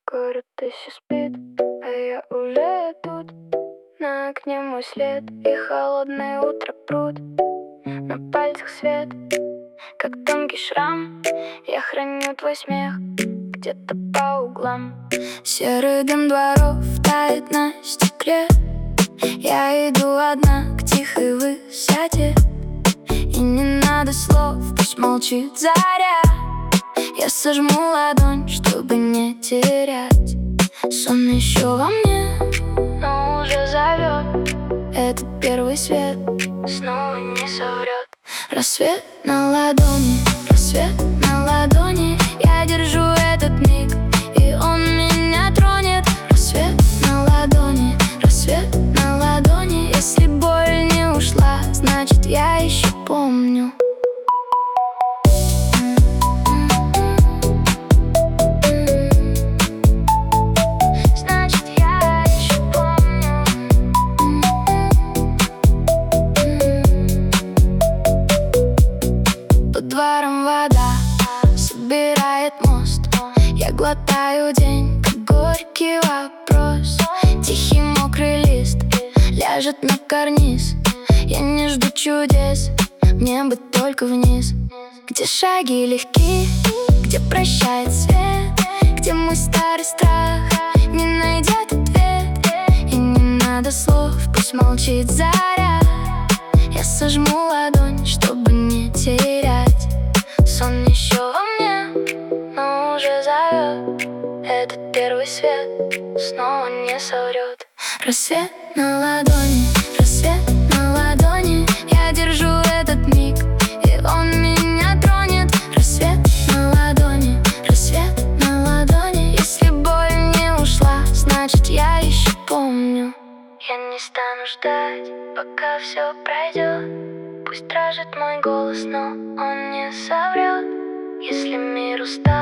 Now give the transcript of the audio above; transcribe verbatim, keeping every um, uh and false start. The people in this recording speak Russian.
Говорю, ты все спит, а я уже тут. На окне мой след и холодное утро пруд. На пальцах свет, как тонкий шрам. Я храню твой смех где-то по углам. Серый дым дворов тает на стекле. Я иду одна к тихой высоте, и не надо слов, пусть молчит заря. Я сожму ладонь, чтобы не терять. Сон еще во мне, но уже зовет. Этот первый свет снова не соврет. Рассвет на ладони, рассвет на ладони. Я держу этот миг, и он меня тронет. Рассвет на ладони, рассвет на ладони. Если боль не ушла, значит я еще помню. Под двором вода собирает мост. Я глотаю день, как горький вопрос. Тихий мокрый лист ляжет на карниз. Я не жду чудес, мне бы только вниз. Где шаги легки, где прощает свет, где мой старый страх не найдет ответ. И не надо слов, пусть молчит заря. Я сожму ладонь, чтобы не терять. Сон еще во мне, но уже зовет. Этот первый свет снова не соврет. Рассвет на ладони, рассвет на ладони. Я держу этот миг, и он меня тронет. Рассвет на ладони, рассвет на ладони. Если боль не ушла, значит я еще помню. Я не стану ждать, пока все пройдет. Пусть дрожит мой голос, но он не соврет. Если мир устал,